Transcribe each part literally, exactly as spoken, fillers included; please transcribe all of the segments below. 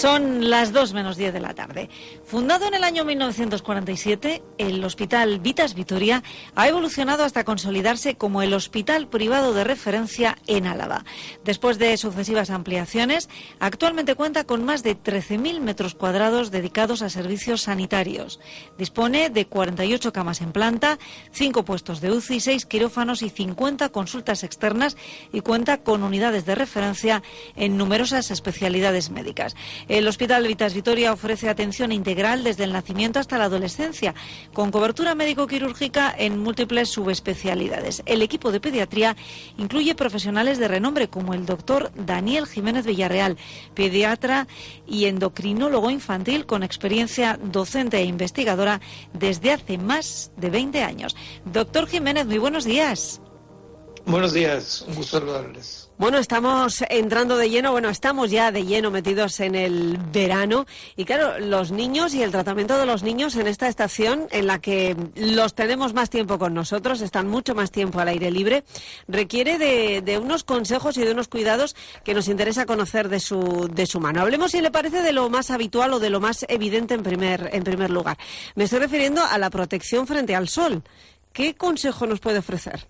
Son las dos menos diez de la tarde. Fundado en el año mil novecientos cuarenta y siete, el Hospital Vitas Vitoria ha evolucionado hasta consolidarse como el hospital privado de referencia en Álava. Después de sucesivas ampliaciones, actualmente cuenta con más de trece mil metros cuadrados dedicados a servicios sanitarios. Dispone de cuarenta y ocho camas en planta, cinco puestos de U C I, seis quirófanos y cincuenta consultas externas, y cuenta con unidades de referencia en numerosas especialidades médicas. El Hospital Vitas Vitoria ofrece atención integral desde el nacimiento hasta la adolescencia, con cobertura médico-quirúrgica en múltiples subespecialidades. El equipo de pediatría incluye profesionales de renombre como el doctor Daniel Jiménez Villarreal, pediatra y endocrinólogo infantil con experiencia docente e investigadora desde hace más de veinte años. Doctor Jiménez, muy buenos días. Buenos días, un gusto saludarles. Bueno, estamos entrando de lleno, bueno, estamos ya de lleno metidos en el verano y claro, los niños y el tratamiento de los niños en esta estación en la que los tenemos más tiempo con nosotros, están mucho más tiempo al aire libre, requiere de, de unos consejos y de unos cuidados que nos interesa conocer de su, de su mano. Hablemos, si le parece, de lo más habitual o de lo más evidente en primer, en primer lugar. Me estoy refiriendo a la protección frente al sol. ¿Qué consejo nos puede ofrecer?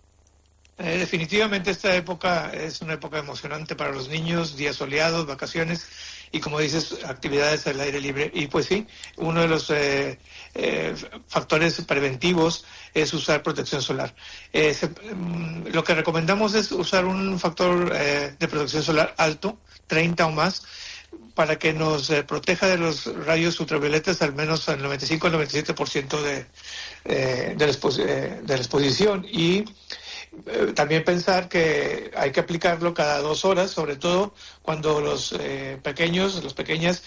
Eh, definitivamente esta época es una época emocionante para los niños, días soleados, vacaciones y, como dices, actividades al aire libre. Y pues sí, uno de los eh, eh, factores preventivos es usar protección solar. Eh, se, mm, lo que recomendamos es usar un factor eh, de protección solar alto, treinta o más, para que nos eh, proteja de los rayos ultravioletas al menos al noventa y cinco al noventa y siete por ciento de, eh, de, la expo- eh, de la exposición. Y Eh, también pensar que hay que aplicarlo cada dos horas, sobre todo cuando los eh, pequeños, los pequeñas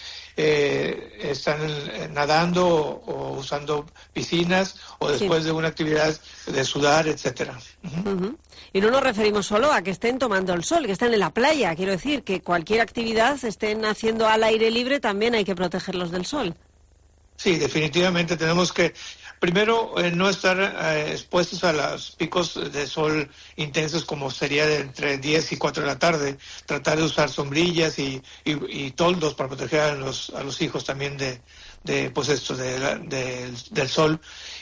eh, están eh, nadando o, o usando piscinas o después sí. de una actividad de sudar, etcétera. Uh-huh. Uh-huh. Y no nos referimos solo a que estén tomando el sol, que estén en la playa. Quiero decir que cualquier actividad estén haciendo al aire libre también hay que protegerlos del sol. Sí, definitivamente tenemos que Primero, eh, no estar eh, expuestos a los picos de sol intensos como sería de entre diez y cuatro de la tarde. Tratar de usar sombrillas y, y, y toldos para proteger a los, a los hijos también de, de pues esto, de, de, del sol.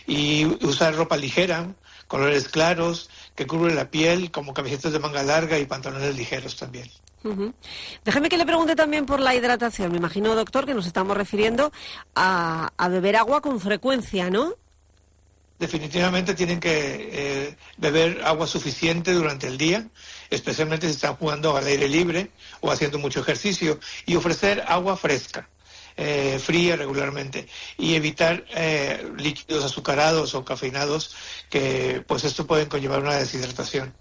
Y usar ropa ligera, colores claros, que cubren la piel, como camisetas de manga larga y pantalones ligeros también. Uh-huh. Déjeme que le pregunte también por la hidratación. Me imagino, doctor, que nos estamos refiriendo a, a beber agua con frecuencia, ¿no? Definitivamente tienen que eh, beber agua suficiente durante el día, especialmente si están jugando al aire libre o haciendo mucho ejercicio, y ofrecer agua fresca, eh, fría regularmente, y evitar eh, líquidos azucarados o cafeinados, que pues esto pueden conllevar una deshidratación.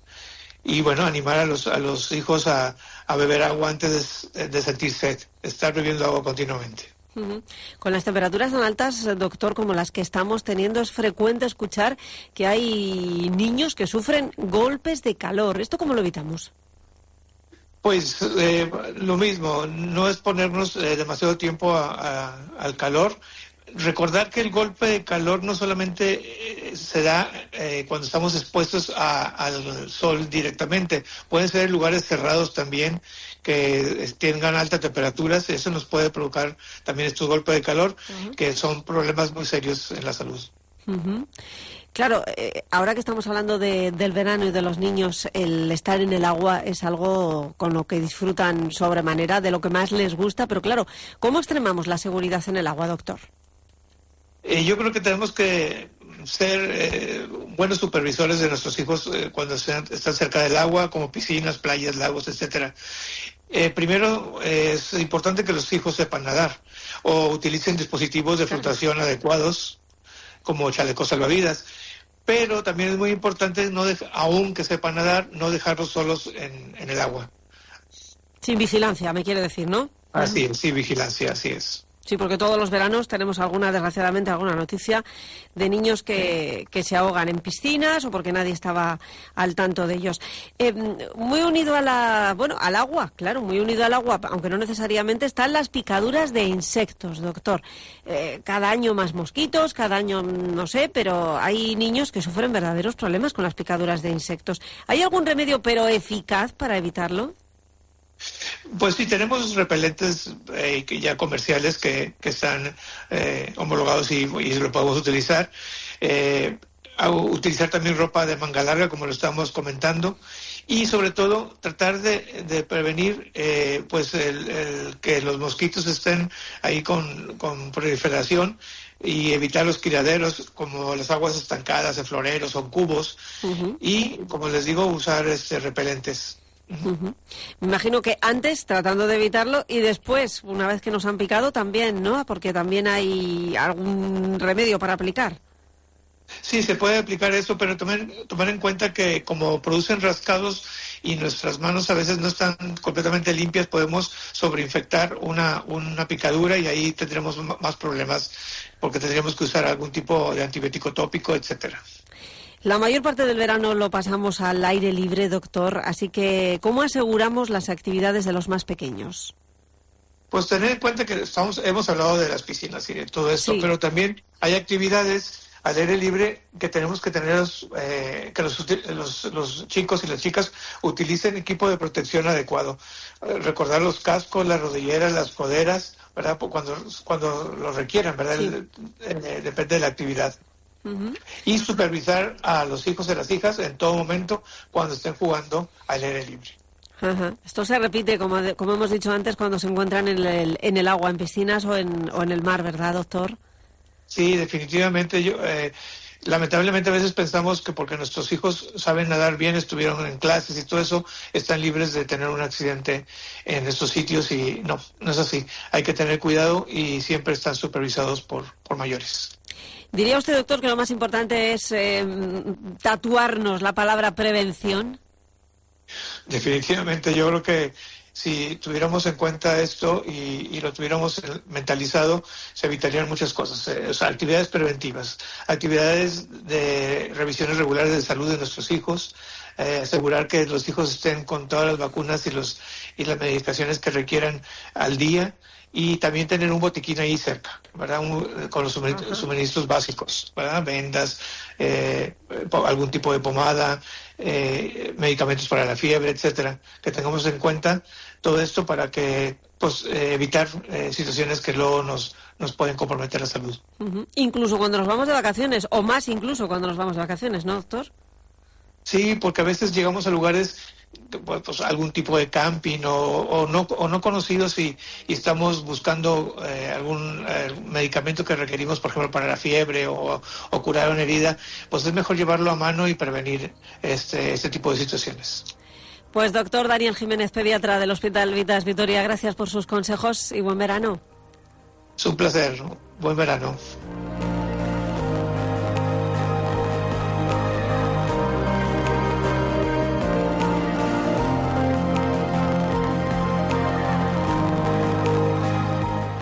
Y bueno, animar a los, a los hijos a, a beber agua antes de, de sentir sed, estar bebiendo agua continuamente. Uh-huh. Con las temperaturas tan altas, doctor, como las que estamos teniendo, es frecuente escuchar que hay niños que sufren golpes de calor. ¿Esto cómo lo evitamos? Pues eh, lo mismo, no exponernos eh, demasiado tiempo a, a, al calor. Recordar que el golpe de calor no solamente eh, se da eh, cuando estamos expuestos a, al sol directamente, pueden ser en lugares cerrados también que tengan altas temperaturas, eso nos puede provocar también estos golpes de calor, uh-huh. que son problemas muy serios en la salud. Uh-huh. Claro, eh, ahora que estamos hablando de, del verano y de los niños, el estar en el agua es algo con lo que disfrutan sobremanera, de lo que más les gusta, pero claro, ¿cómo extremamos la seguridad en el agua, doctor? Eh, yo creo que tenemos que ser eh, buenos supervisores de nuestros hijos eh, cuando sean, están cerca del agua, como piscinas, playas, lagos, etcétera. Eh, primero, eh, es importante que los hijos sepan nadar o utilicen dispositivos de flotación adecuados, como chalecos salvavidas. Pero también es muy importante, no dej- aun que sepan nadar, no dejarlos solos en, en el agua. Sin vigilancia, me quiere decir, ¿no? Así es, sí, vigilancia, así es. Sí, porque todos los veranos tenemos alguna, desgraciadamente, alguna noticia de niños que, que se ahogan en piscinas o porque nadie estaba al tanto de ellos. Eh, muy unido a la, bueno, al agua, claro, muy unido al agua, aunque no necesariamente, están las picaduras de insectos, doctor. Eh, cada año más mosquitos, cada año no sé, pero hay niños que sufren verdaderos problemas con las picaduras de insectos. ¿Hay algún remedio pero eficaz para evitarlo? Pues sí, tenemos repelentes eh, ya comerciales que, que están eh, homologados y, y lo podemos utilizar. Eh, a utilizar también ropa de manga larga, como lo estamos comentando, y sobre todo tratar de, de prevenir eh, pues el, el que los mosquitos estén ahí con, con proliferación y evitar los criaderos como las aguas estancadas de floreros o cubos. Uh-huh. Y, como les digo, usar este repelentes. Uh-huh. Me imagino que antes tratando de evitarlo y después, una vez que nos han picado, también, ¿no? Porque también hay algún remedio para aplicar. Sí, se puede aplicar eso, pero tomar, tomar en cuenta que como producen rascados y nuestras manos a veces no están completamente limpias, podemos sobreinfectar una, una picadura y ahí tendremos más problemas porque tendríamos que usar algún tipo de antibiótico tópico, etcétera. La mayor parte del verano lo pasamos al aire libre, doctor, así que ¿cómo aseguramos las actividades de los más pequeños? Pues tener en cuenta que estamos, hemos hablado de las piscinas y de todo esto, sí. Pero también hay actividades al aire libre que tenemos que tener, eh, que los, los, los chicos y las chicas utilicen equipo de protección adecuado. Eh, recordar los cascos, las rodilleras, las coderas, ¿verdad? Cuando, cuando lo requieran, ¿verdad? Sí. El, eh, depende de la actividad. Uh-huh. Y supervisar a los hijos y las hijas en todo momento cuando estén jugando al aire libre. Ajá. Esto se repite, como, de, como hemos dicho antes, cuando se encuentran en el, en el agua, en piscinas o en, o en el mar, ¿verdad, doctor? Sí, definitivamente. Yo eh, lamentablemente a veces pensamos que porque nuestros hijos saben nadar bien, estuvieron en clases y todo eso, están libres de tener un accidente en estos sitios y no, no es así. Hay que tener cuidado y siempre están supervisados por, por mayores. ¿Diría usted, doctor, que lo más importante es eh, tatuarnos la palabra prevención? Definitivamente, yo creo que si tuviéramos en cuenta esto y, y lo tuviéramos mentalizado, se evitarían muchas cosas. Eh, o sea, actividades preventivas, actividades de revisiones regulares de salud de nuestros hijos, eh, asegurar que los hijos estén con todas las vacunas y, los, y las medicaciones que requieran al día, y también tener un botiquín ahí cerca, ¿verdad? Un, con los suministros, uh-huh. suministros básicos, ¿verdad? Vendas, eh, algún tipo de pomada, eh, medicamentos para la fiebre, etcétera. Que tengamos en cuenta todo esto para que pues eh, evitar eh, situaciones que luego nos, nos pueden comprometer la salud. Uh-huh. Incluso cuando nos vamos de vacaciones, o más incluso cuando nos vamos de vacaciones, ¿no, doctor? Sí, porque a veces llegamos a lugares, pues algún tipo de camping o, o no o no conocidos y, y estamos buscando eh, algún eh, medicamento que requerimos, por ejemplo, para la fiebre o, o curar una herida, pues es mejor llevarlo a mano y prevenir este, este tipo de situaciones. Pues doctor Daniel Jiménez, pediatra del Hospital Vitas Vitoria, gracias por sus consejos y buen verano. Es un placer, buen verano.